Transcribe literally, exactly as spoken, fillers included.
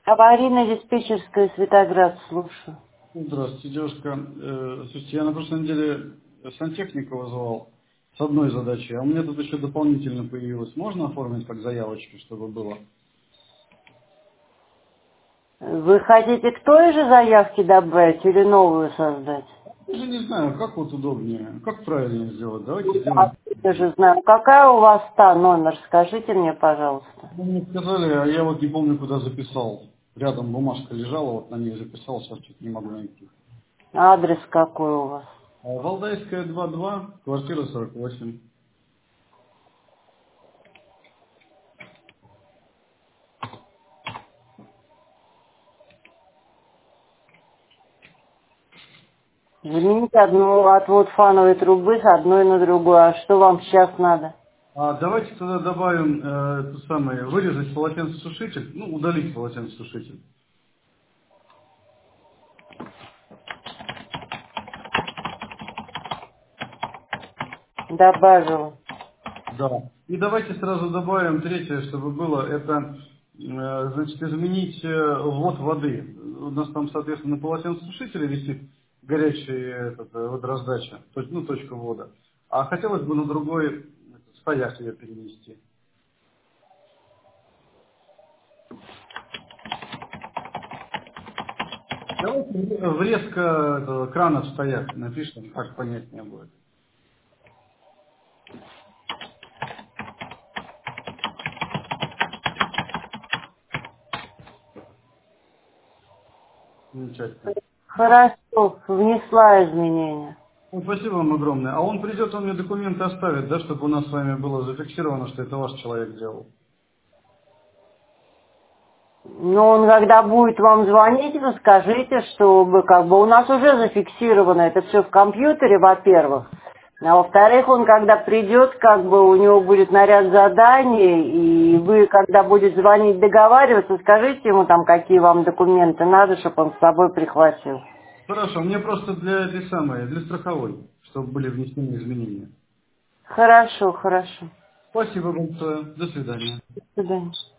Аварийно-диспетчерская, Светоград, слушаю. Здравствуйте, девушка. Э, Слушайте, я на прошлой неделе сантехника вызывал с одной задачей, а у меня тут еще дополнительно появилось. Можно оформить как заявочку, чтобы было? Вы хотите к той же заявке добавить или новую создать? Я же не знаю, как вот удобнее, как правильно сделать. Давайте А сделаем. я же знаю. Какая у вас та номер? Скажите мне, пожалуйста. Ну, мне сказали, а я вот не помню, куда записал. Рядом бумажка лежала, вот на ней записал, сейчас чуть не могу найти. Адрес какой у вас? А, Валдайская, два два, квартира сорок восемь. Заменить одну отвод фановой трубы с одной на другую. А что вам сейчас надо? А давайте тогда добавим э, ту самое, вырезать полотенцесушитель, ну, удалить полотенцесушитель. Добавила. Да. И давайте сразу добавим третье, чтобы было, это, э, значит, изменить э, ввод воды. У нас там, соответственно, на полотенцесушителе висит горячая этот, э, водораздача, то есть, ну, точка ввода. А хотелось бы на другой этот, стояк ее перенести. Давайте врезка этого крана в стояк напишем, так понятнее будет. Замечательно. Хорошо, внесла изменения. Ну, спасибо вам огромное. А он придет, он мне документы оставит, да, чтобы у нас с вами было зафиксировано, что это ваш человек делал. Но он когда будет вам звонить, вы скажите, чтобы как бы у нас уже зафиксировано это все в компьютере, во-первых. А во-вторых, он когда придет, как бы у него будет наряд заданий, и вы, когда будете звонить, договариваться, скажите ему там, какие вам документы надо, чтобы он с собой прихватил. Хорошо, мне просто для этой самой, для страховой, чтобы были внесены изменения. Хорошо, хорошо. Спасибо большое. До свидания. До свидания.